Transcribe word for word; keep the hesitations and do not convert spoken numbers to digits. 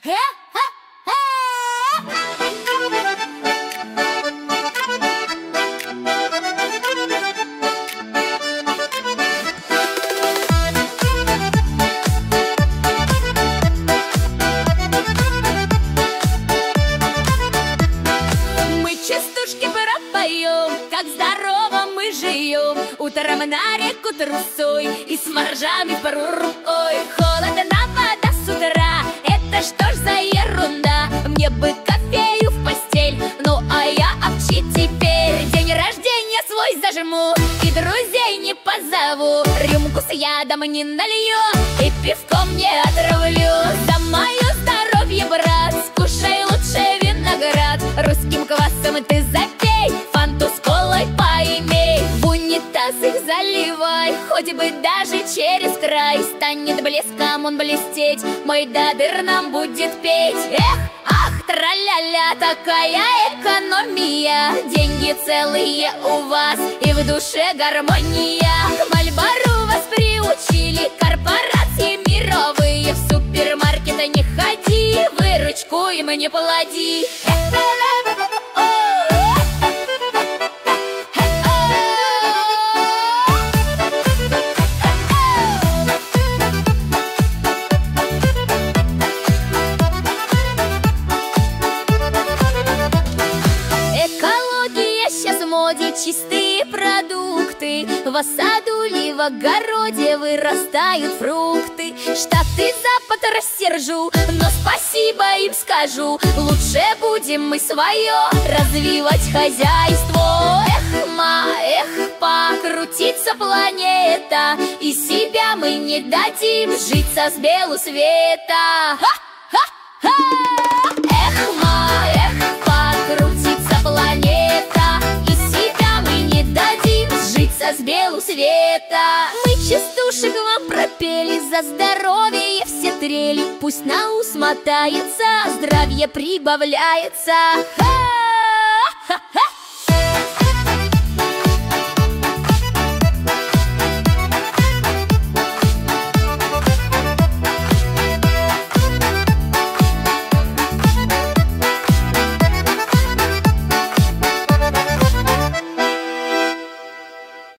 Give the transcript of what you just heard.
Как здорово мы живем, утром на реку трусой и с моржами пару. Ой, холодна вода с утра, это что ж за ерунда? Мне бы кофею в постель, ну а я обчит теперь. День рождения свой зажму и друзей не позову. Рюмку с ядом не налью и пивком не отравлю. За мое здоровье, брат, скушай лучше виноград. Русским квасом ты запей, фанту с колой поимей. В унитаз их заливай, хоть бы даже через край. Станет блеском он блестеть, мой дадыр нам будет петь. Эх, ах, тра-ля-ля, такая экономия. Деньги целые у вас и в душе гармония. К Мальбору вас приучили корпорации мировые. В супермаркет не ходи, выручку им не плати. Чистые продукты, в саду ли в огороде вырастают фрукты. Штаты Запад рассержу, но спасибо им скажу. Лучше будем мы свое развивать хозяйство. Эх, ма, эх, па, крутится планета, и себя мы не дадим жить со с белу света. Ха-ха-ха! Эх, ма, эх, па, крутится планета, с белу света. Мы частушек вам пропели, за здоровье все трели. Пусть на ус мотается, здравие прибавляется.